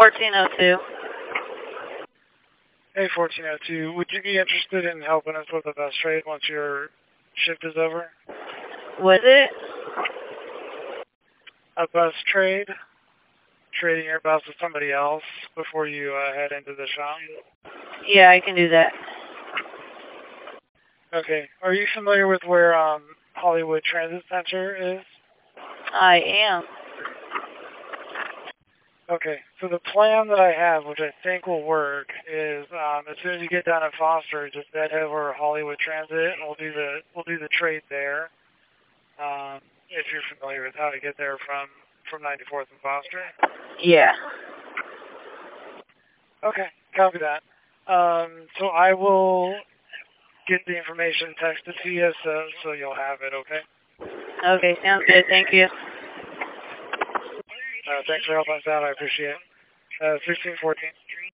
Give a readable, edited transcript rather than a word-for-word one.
1402. Hey, 1402, would you be interested in helping us with a bus trade once your shift is over? Was it? A bus trade? Trading your bus with somebody else before you head into the shop? Yeah, I can do that. Okay. Are you familiar with where Hollywood Transit Center is? I am. Okay. So the plan that I have, which I think will work, is as soon as you get down at Foster, just head over Hollywood Transit, and we'll do the trade there. If you're familiar with how to get there from 94th and Foster. Yeah. Okay, copy that. So I will get the information texted to you so you'll have it, okay? Okay, sounds good. Thank you. Thanks for helping us out. I appreciate it. 1614.